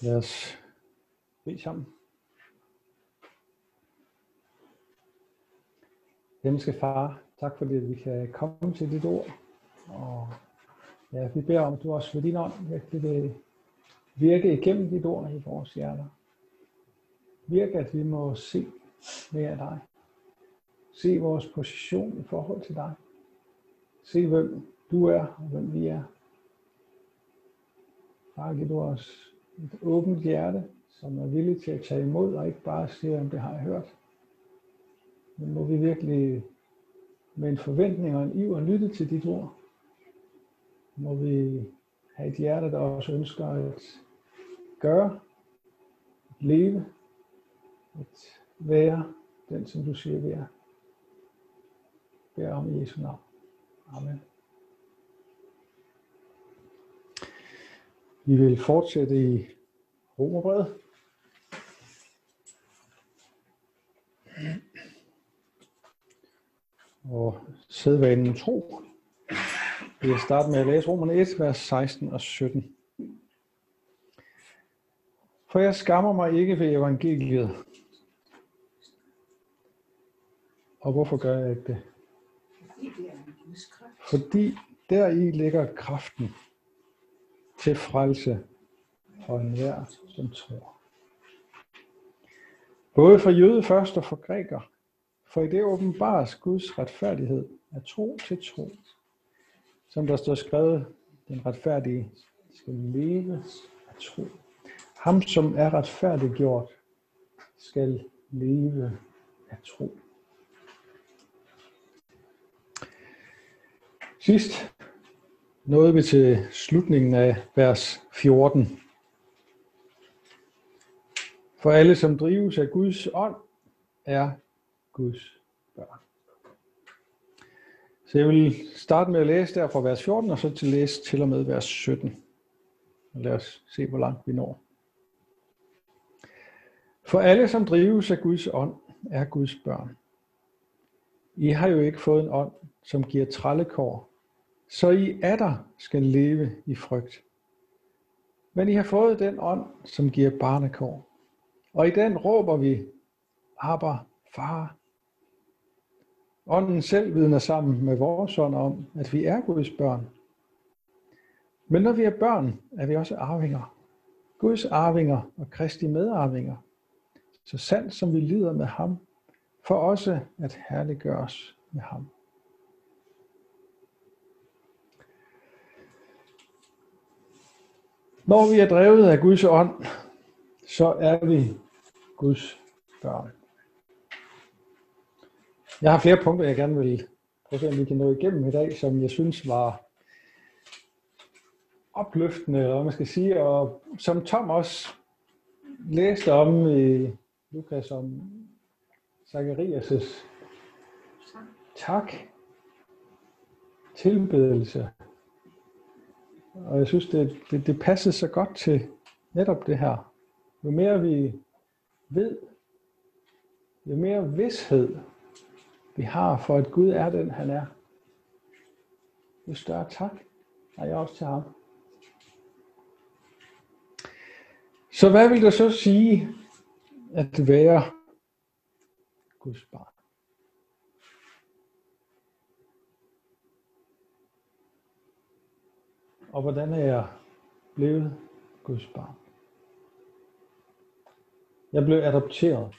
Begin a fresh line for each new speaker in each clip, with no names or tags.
Lad os bede sammen. Himmelske Far, tak fordi vi kan komme til dit ord. Og ja, vi beder om, at du også ved din ånd virkelig vil virke igennem dit ord i vores hjerter. Virke, at vi må se mere af dig. Se vores position i forhold til dig. Se, hvem du er og hvem vi er. Far, giv du os et åbent hjerte, som er villig til at tage imod, og ikke bare sige, om det har jeg hørt. Men må vi virkelig med en forventning og en iver lytte til dit ord. Må vi have et hjerte, der også ønsker at gøre, at leve, at være den, som du siger, vi er. Beder om i Jesu navn. Amen. Vi vil fortsætte i Romerbrevet. Og sædvanen tro. Vi vil starte med at læse Romerne 1, vers 16 og 17. For jeg skammer mig ikke ved evangeliet. Og hvorfor gør jeg ikke det? Fordi deri ligger kraften til frelse for enhver, som tror. Både for jøde først og for græker. For i det åbenbares Guds retfærdighed af tro til tro. Som der står skrevet, den retfærdige skal leve af tro. Ham, som er retfærdiggjort, skal leve af tro. Sidst nåede vi til slutningen af vers 14. For alle, som drives af Guds ånd, er Guds børn. Så jeg vil starte med at læse der fra vers 14, og så til læse til og med vers 17. Og lad os se, hvor langt vi når. For alle, som drives af Guds ånd, er Guds børn. I har jo ikke fået en ånd, som giver trallekår, så I atter skal leve i frygt. Men I har fået den ånd, som giver barnekår. Og i den råber vi, Abba, Far. Ånden selv vidner sammen med vores ånd om, at vi er Guds børn. Men når vi er børn, er vi også arvinger. Guds arvinger og Kristi medarvinger. Så sandt som vi lider med ham, for også at herliggøres med ham. Når vi er drevet af Guds ånd, så er vi Guds børn. Jeg har flere punkter, jeg gerne vil prøve at se, om vi kan nå igennem i dag, som jeg synes var opløftende, eller hvad man skal sige, og som Tom også læste om i Lukas om Zacharias' tak, tilbedelse. Og jeg synes, det passede så godt til netop det her. Jo mere vi ved, jo mere vished vi har for, at Gud er den, han er, jo større tak har jeg også til ham. Så hvad vil det så sige at være Guds barn? Og hvordan er jeg blevet Guds barn? Jeg blev adopteret.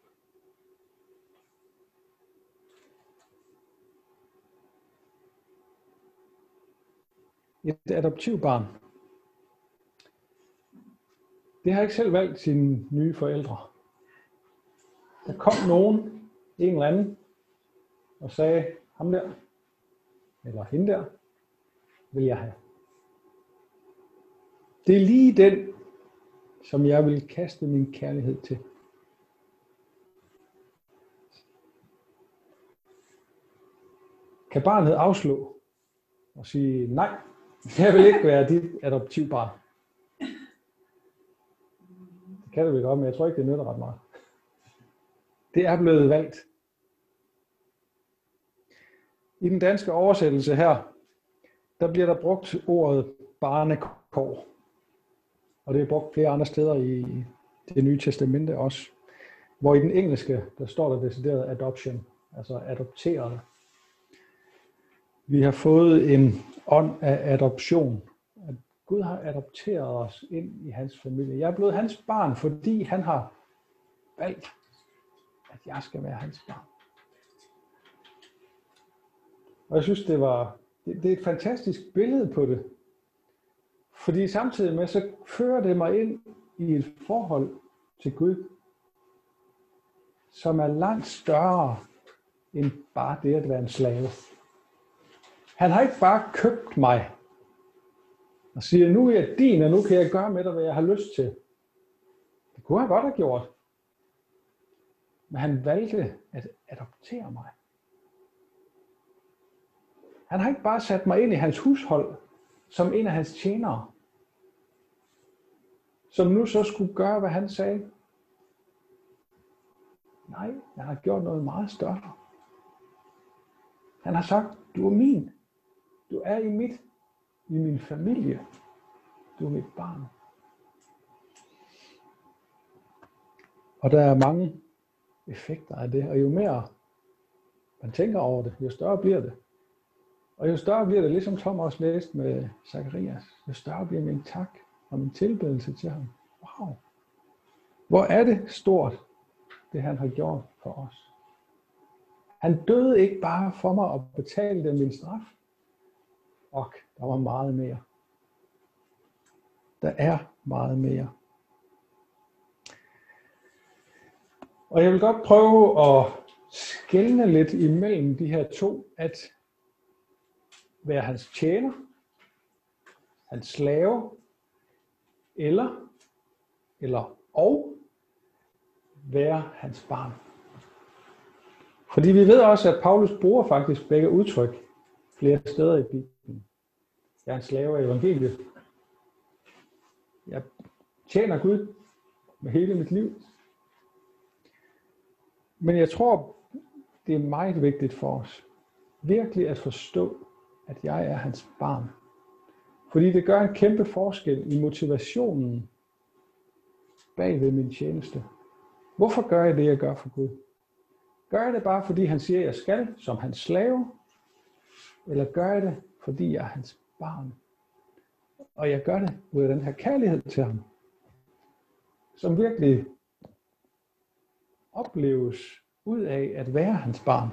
Et adoptivbarn, det har ikke selv valgt sine nye forældre. Der kom nogen, en eller anden, og sagde, ham der, eller hende der, vil jeg have. Det er lige den, som jeg vil kaste min kærlighed til. Kan barnet afslå og sige, nej, jeg vil ikke være dit adoptivbarn? Det kan det vel godt, men jeg tror ikke, det nytter ret meget. Det er blevet valgt. I den danske oversættelse her, der bliver der brugt ordet barnekår. Og det er brugt flere andre steder i det nye testamente også. Hvor i den engelske, der står der decideret adoption, altså adopteret. Vi har fået en ånd af adoption. At Gud har adopteret os ind i hans familie. Jeg er blevet hans barn, fordi han har valgt, at jeg skal være hans barn. Og jeg synes, det er et fantastisk billede på det. Fordi samtidig med, så fører det mig ind i et forhold til Gud, som er langt større end bare det at være en slave. Han har ikke bare købt mig og siger, nu er jeg din, og nu kan jeg gøre med dig, hvad jeg har lyst til. Det kunne han godt have gjort. Men han valgte at adoptere mig. Han har ikke bare sat mig ind i hans hushold som en af hans tjenere, som nu så skulle gøre, hvad han sagde. Nej, han har gjort noget meget større. Han har sagt, du er min. Du er i min familie. Du er mit barn. Og der er mange effekter af det, og jo mere man tænker over det, jo større bliver det. Og jo større bliver det, ligesom Tom også læste med Zacharias, jo større bliver min tak og min tilbedelse til ham. Wow! Hvor er det stort, det han har gjort for os. Han døde ikke bare for mig og betalte min straf. Og der var meget mere. Der er meget mere. Og jeg vil godt prøve at skelne lidt imellem de her to, at være hans tjener, hans slave, eller være hans barn. Fordi vi ved også, at Paulus bruger faktisk begge udtryk flere steder i Bibelen. Jeg er en slave af evangeliet. Jeg tjener Gud med hele mit liv. Men jeg tror, det er meget vigtigt for os virkelig at forstå, at jeg er hans barn. Fordi det gør en kæmpe forskel i motivationen bag ved min tjeneste. Hvorfor gør jeg det, jeg gør for Gud? Gør jeg det bare, fordi han siger, at jeg skal, som hans slave? Eller gør jeg det, fordi jeg er hans barn? Og jeg gør det ud af den her kærlighed til ham, som virkelig opleves ud af at være hans barn.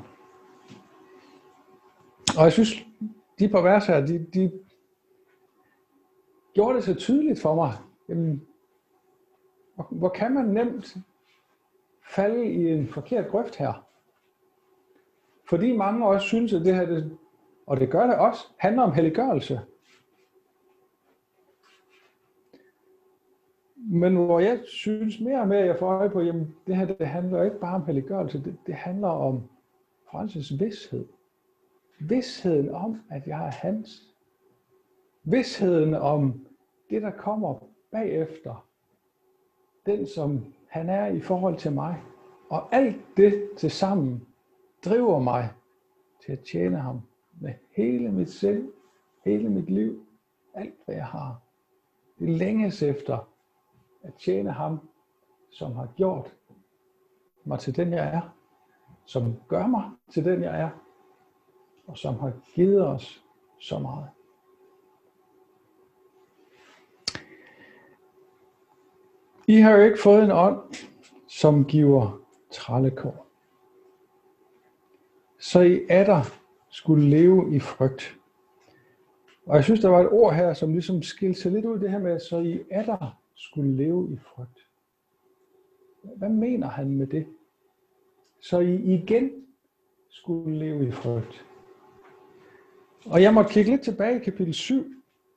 Og jeg synes, de par vers her, de gjorde det så tydeligt for mig. Jamen, hvor kan man nemt falde i en forkert grøft her? Fordi mange også synes, at det her, og det gør det også, handler om helliggørelse. Men hvor jeg synes mere og mere, at jeg får øje på, jamen det her, det handler ikke bare om helliggørelse, det handler om frelses vished. Visheden om, at jeg er hans. Visheden om det, der kommer bagefter. Den, som han er i forhold til mig. Og alt det til sammen driver mig til at tjene ham med hele mit sind, hele mit liv, alt hvad jeg har. Det længes efter at tjene ham, som har gjort mig til den, jeg er, som gør mig til den, jeg er, og som har givet os så meget. I har jo ikke fået en ånd, som giver trallekår. Så I atter skulle leve i frygt. Og jeg synes, der var et ord her, som ligesom skilte sig lidt ud, det her med, så I atter skulle leve i frygt. Hvad mener han med det? Så I igen skulle leve i frygt. Og jeg måtte kigge lidt tilbage i kapitel 7.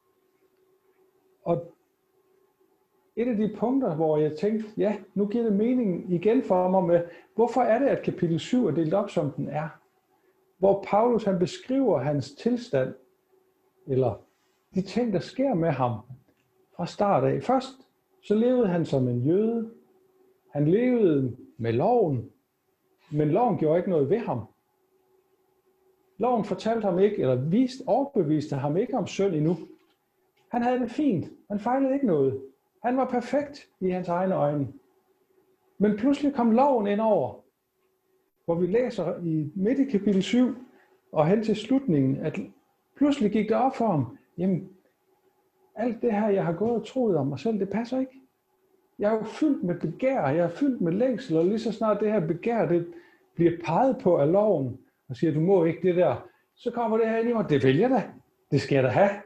Og et af de punkter, hvor jeg tænkte, ja, nu giver det mening igen for mig med, hvorfor er det, at kapitel 7 er delt op, som den er? Hvor Paulus han beskriver hans tilstand, eller de ting, der sker med ham fra start af. Først så levede han som en jøde. Han levede med loven, men loven gjorde ikke noget ved ham. Loven fortalte ham ikke, eller overbeviste ham ikke om synd endnu. Han havde det fint. Han fejlede ikke noget. Han var perfekt i hans egne øjne. Men pludselig kom loven ind over, hvor vi læser midt i kapitel 7 og hen til slutningen, at pludselig gik det op for ham, jamen, alt det her, jeg har gået og troet om mig selv, det passer ikke. Jeg er jo fyldt med begær, jeg er fyldt med længsel, og lige så snart det her begær, det bliver peget på af loven, og siger, du må ikke det der, så kommer det her ind i mig, det vil jeg da, det skal jeg da have.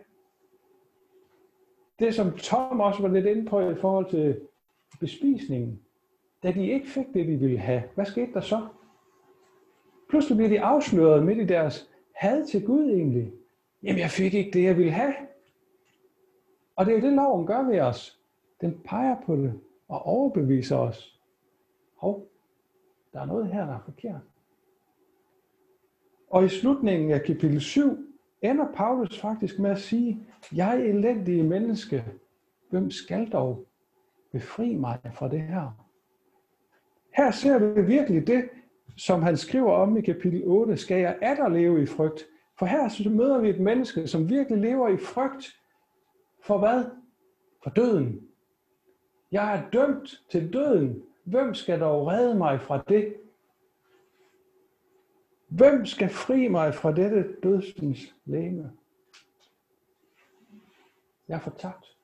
Det som Tom også var lidt inde på i forhold til bespisningen, da de ikke fik det, de ville have, hvad skete der så? Pludselig bliver de afsløret midt i deres had til Gud egentlig. Jamen, jeg fik ikke det, jeg ville have. Og det er jo det, loven gør ved os. Den peger på det og overbeviser os. Hov, der er noget her, der er forkert. Og i slutningen af kapitel 7 ender Paulus faktisk med at sige, jeg er elendige menneske, hvem skal dog befri mig fra det her? Her ser vi virkelig det, som han skriver om i kapitel 8, skal jeg atter leve i frygt? For her møder vi et menneske, som virkelig lever i frygt. For hvad? For døden. Jeg er dømt til døden. Hvem skal dog redde mig fra det? Hvem skal fri mig fra dette dødsens legeme? Jeg er fortabt.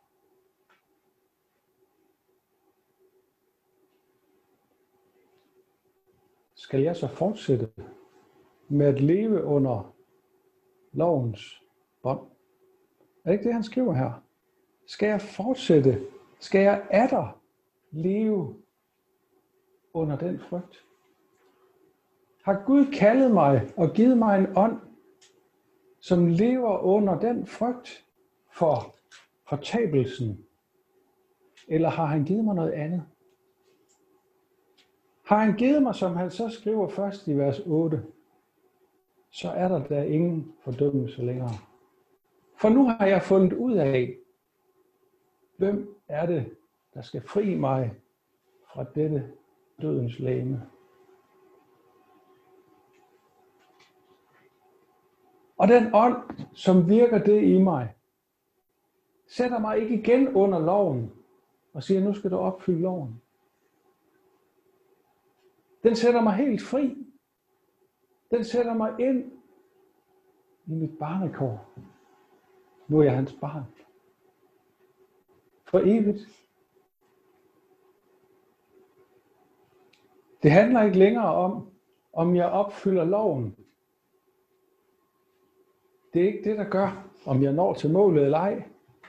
Skal jeg så fortsætte med at leve under lovens bånd? Er det ikke det, han skriver her? Skal jeg fortsætte? Skal jeg atter leve under den frygt? Har Gud kaldet mig og givet mig en ånd, som lever under den frygt for fortabelsen? Eller har han givet mig noget andet? Har han givet mig, som han så skriver først i vers 8, så er der ingen fordømmelse længere. For nu har jeg fundet ud af, hvem er det, der skal fri mig fra dette dødens legeme. Og den ånd, som virker det i mig, sætter mig ikke igen under loven og siger, nu skal du opfylde loven. Den sætter mig helt fri. Den sætter mig ind i mit barnekår. Nu er jeg hans barn. For evigt. Det handler ikke længere om jeg opfylder loven. Det er ikke det, der gør, om jeg når til målet eller ej.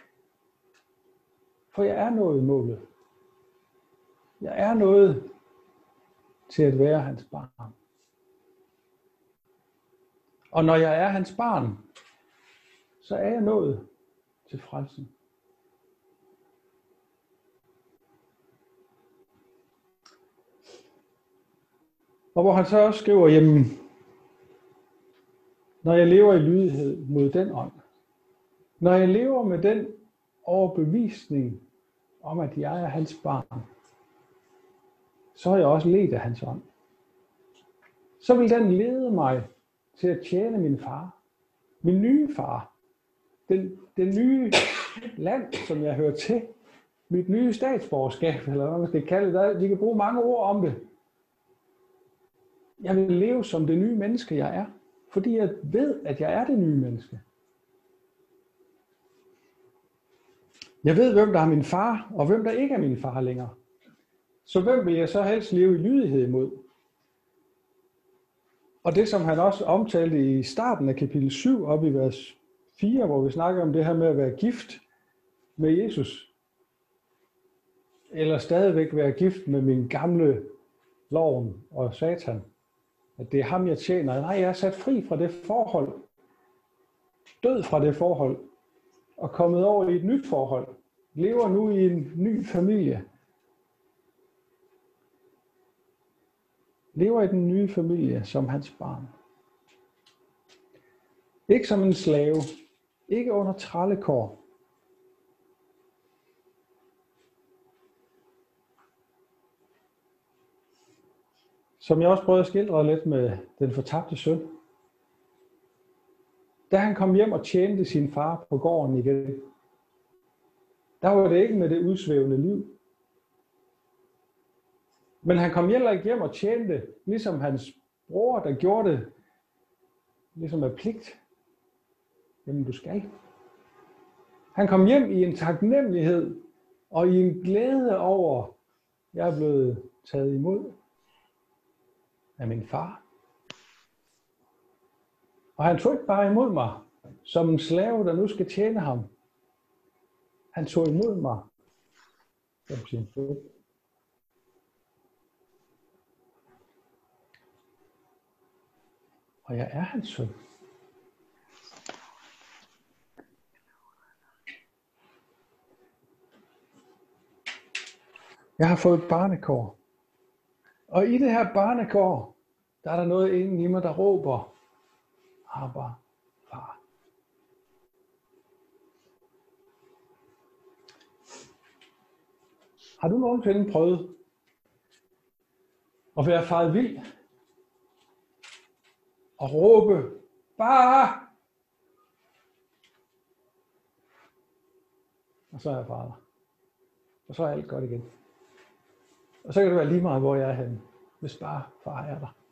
For jeg er nået målet. Jeg er nået til at være hans barn. Og når jeg er hans barn, så er jeg nået til frelsen. Og hvor han så også skriver, jamen, når jeg lever i lydighed mod den ånd, når jeg lever med den overbevisning om, at jeg er hans barn, så er jeg også ledt af hans ånd. Så vil den lede mig til at tjene min far, min nye far, den nye land, som jeg hører til, mit nye statsborgerskab, eller hvad man skal kalde det. De kan bruge mange ord om det. Jeg vil leve som det nye menneske, jeg er, fordi jeg ved, at jeg er det nye menneske. Jeg ved, hvem der er min far, og hvem der ikke er min far længere. Så hvem vil jeg så helst leve i lydighed imod? Og det, som han også omtalte i starten af kapitel 7, op i vers 4, hvor vi snakker om det her med at være gift med Jesus, eller stadigvæk være gift med min gamle loven og Satan, at det er ham, jeg tjener. Nej, jeg er sat fri fra det forhold, død fra det forhold, og kommet over i et nyt forhold, lever nu i en ny familie, lever i den nye familie som hans barn. Ikke som en slave, ikke under trallekår. Som jeg også prøvede at skildre lidt med den fortabte søn. Da han kom hjem og tjente sin far på gården igen, Der var det ikke med det udsvævende liv. Men han kom heller ikke hjem og tjente, ligesom hans bror, der gjorde det, ligesom af pligt. Jamen du skal. Han kom hjem i en taknemmelighed og i en glæde over, jeg er blevet taget imod af min far. Og han tog ikke bare imod mig som en slave, der nu skal tjene ham. Han tog imod mig som sin søn. Og jeg er hans søn. Jeg har fået et barnekår. Og i det her barnekår, der er der noget inden i mig, der råber, Abba, far. Har du nogensinde prøvet at være faret vild og råbe, far? Og så er jeg bare der. Og så er alt godt igen. Og så kan det være lige meget, hvor jeg er henne, hvis bare far er der.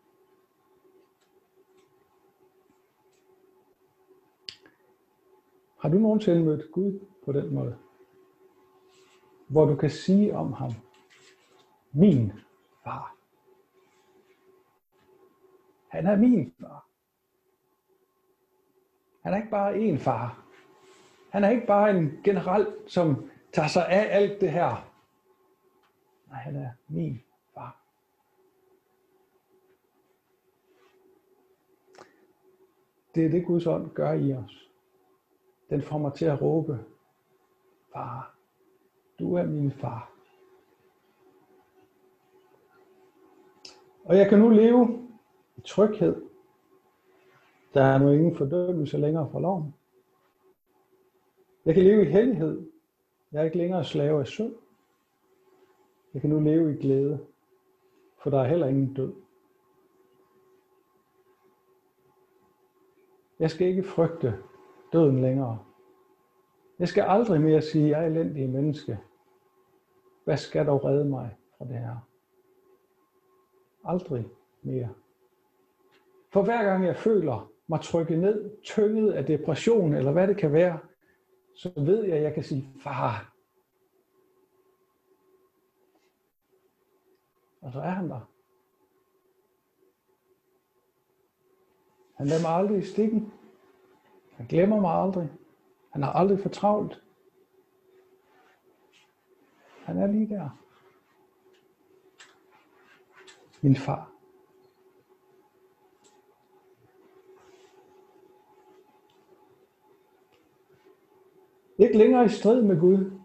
Har du nogensinde mødt Gud på den måde? Hvor du kan sige om ham, min far. Han er min far. Han er ikke bare en far. Han er ikke bare en general, som tager sig af alt det her. Nej, han er min far. Det er det, Guds ånd gør i os. Den får mig til at råbe, far, du er min far. Og jeg kan nu leve i tryghed. Der er nu ingen fordømmelse længere for loven. Jeg kan leve i hellighed. Jeg er ikke længere slave af synd. Jeg kan nu leve i glæde, for der er heller ingen død. Jeg skal ikke frygte døden længere. Jeg skal aldrig mere sige, jeg er elendig menneske. Hvad skal dog redde mig fra det her? Aldrig mere. For hver gang jeg føler mig trykket ned, tynget af depression, eller hvad det kan være, så ved jeg, at jeg kan sige, far. Og så er han der. Han lader mig aldrig i stikken. Han glemmer mig aldrig. Han har aldrig for travlt. Han er lige der. Min far. Ikke længere i strid med Gud.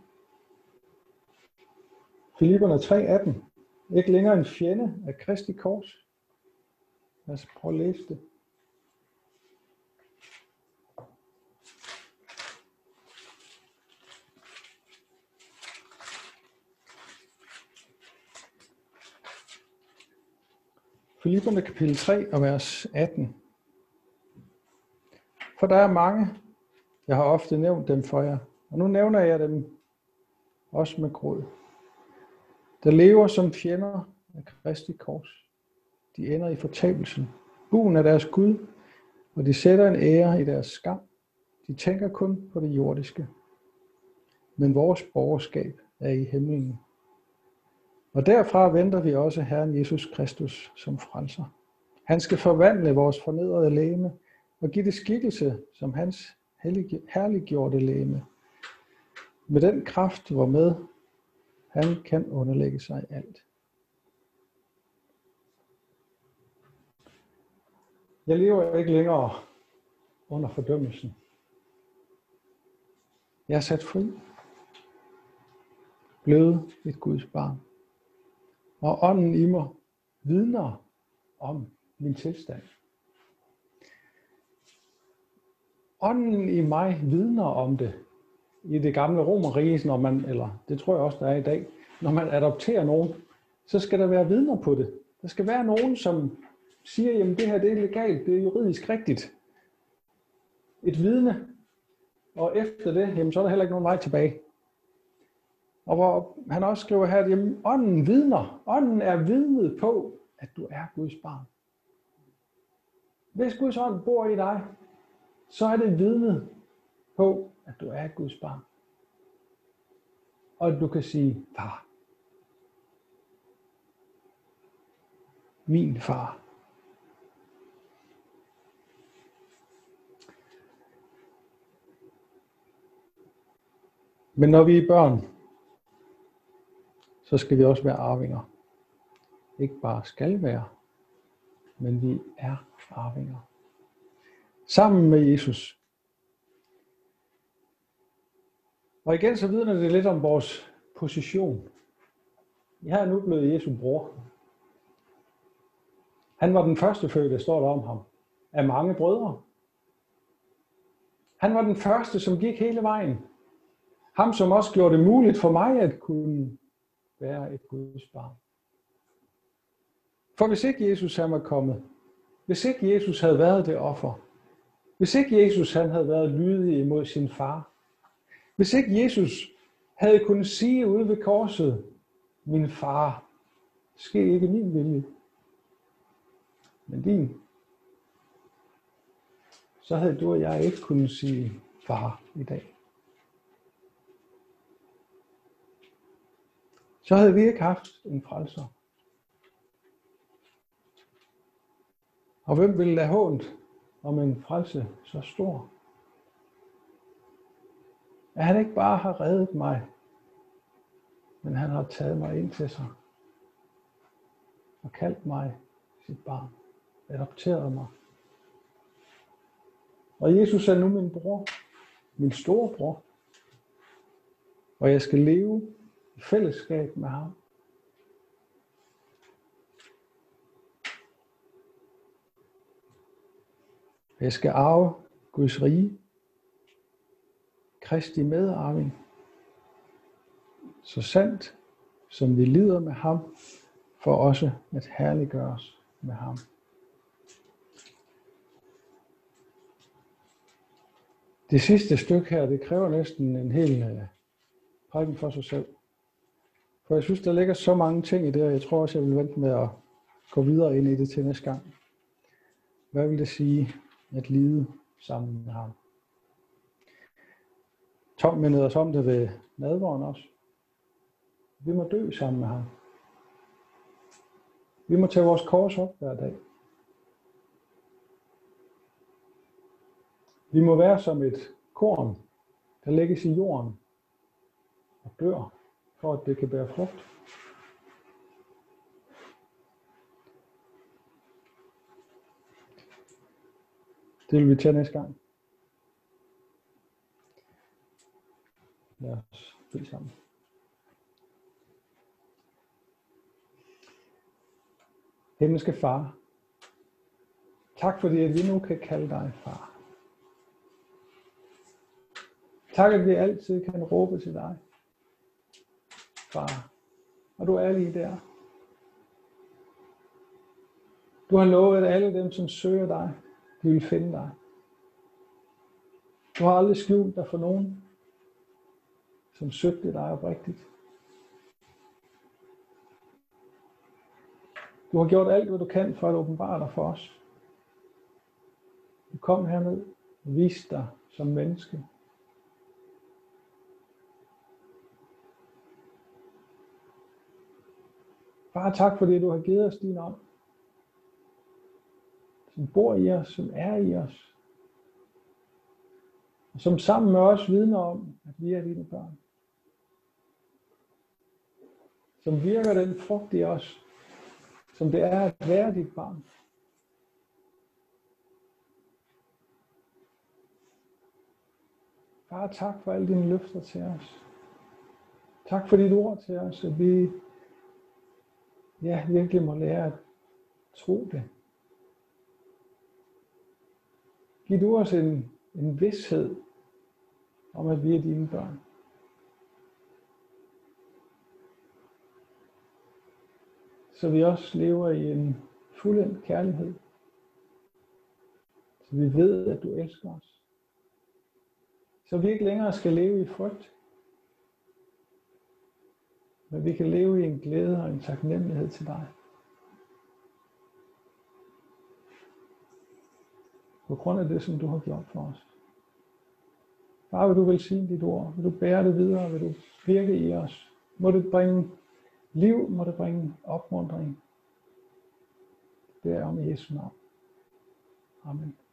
Filipperne 3:18. Ikke længere en fjende af Kristi kors. Lad os prøve at læse det. Filipperne kapitel 3 og vers 18. For der er mange, jeg har ofte nævnt dem for jer, og nu nævner jeg dem også med gråd, der lever som fjender af Kristi kors. De ender i fortabelsen. Buen er deres Gud, og de sætter en ære i deres skam. De tænker kun på det jordiske. Men vores borgerskab er i himlen. Og derfra venter vi også Herren Jesus Kristus som frelser. Han skal forvandle vores fornedrede legeme og give det skikkelse som hans herliggjorte legeme. Med den kraft, hvormed han kan underlægge sig alt. Jeg lever ikke længere under fordømmelsen. Jeg er sat fri. Blevet et Guds barn. Og ånden i mig vidner om min tilstand. Ånden i mig vidner om det. I det gamle Romerrige, når man, eller det tror jeg også, der er i dag, når man adopterer nogen, så skal der være vidner på det. Der skal være nogen, som siger, jamen det her det er legalt, det er juridisk rigtigt. Et vidne. Og efter det, jamen, så er der heller ikke nogen vej tilbage. Og hvor han også skriver her, at ånden vidner. Ånden er vidnet på, at du er Guds barn. Hvis Guds ånd bor i dig, så er det vidnet på, at du er Guds barn. Og at du kan sige, far. Min far. Men når vi er børn, så skal vi også være arvinger. Ikke bare skal være, men vi er arvinger. Sammen med Jesus. Og igen så vidner det lidt om vores position. Jeg er nu blevet Jesu bror. Han var den første fødte, står der om ham, af mange brødre. Han var den første, som gik hele vejen. Ham, som også gjorde det muligt for mig at kunne være et Guds barn. For hvis ikke Jesus han var kommet, hvis ikke Jesus havde været det offer, hvis ikke Jesus han havde været lydig imod sin far, hvis ikke Jesus havde kunnet sige ude ved korset, min far, ske ikke min vilje, men din, så havde du og jeg ikke kunnet sige far i dag. Så havde vi ikke haft en frelser. Og hvem ville da hånt om en frelse så stor? At han ikke bare har reddet mig, men han har taget mig ind til sig og kaldt mig sit barn, adopteret mig. Og Jesus er nu min bror, min store bror, og jeg skal leve i fællesskab med ham. Jeg skal arve Guds rige, Kristi medarving, så sandt som vi lider med ham, for også at herliggøres med ham. Det sidste stykke her, det kræver næsten en hel prædiken for sig selv. For jeg synes, der ligger så mange ting i det, og jeg tror også, jeg vil vente med at gå videre ind i det til næste gang. Hvad vil det sige at lide sammen med ham? Tom mindede os om det ved nadveren også. Vi må dø sammen med ham. Vi må tage vores kors op hver dag. Vi må være som et korn, der lægges i jorden og dør, for at det kan bære frugt. Det vil vi tage næste gang. Lad os bede sammen. Himmelske Far, tak fordi at vi nu kan kalde dig far. Tak at vi altid kan råbe til dig, far, og du er lige der. Du har lovet, at alle dem, som søger dig, de vil finde dig. Du har aldrig skjult dig for nogen, som søgte dig oprigtigt. Du har gjort alt, hvad du kan for at åbenbare dig for os. Du kom herned og viste dig som menneske. Far, tak fordi du har givet os din ånd, som bor i os, som er i os, og som sammen med os vidner om, at vi er dine børn. Som virker den frugt i os, som det er at være dit barn. Far, tak for alle dine løfter til os. Tak for dit ord til os, at vi virkelig må lære at tro det. Giv du os en vished om, at vi er dine børn. Så vi også lever i en fuldendt kærlighed. Så vi ved, at du elsker os. Så vi ikke længere skal leve i frygt. Men vi kan leve i en glæde og en taknemmelighed til dig. På grund af det, som du har gjort for os. Far, vil du velsigne dit ord? Vil du bære det videre? Vil du virke i os? Må det bringe liv? Må det bringe opmuntring? Det beder jeg om i Jesu navn. Amen.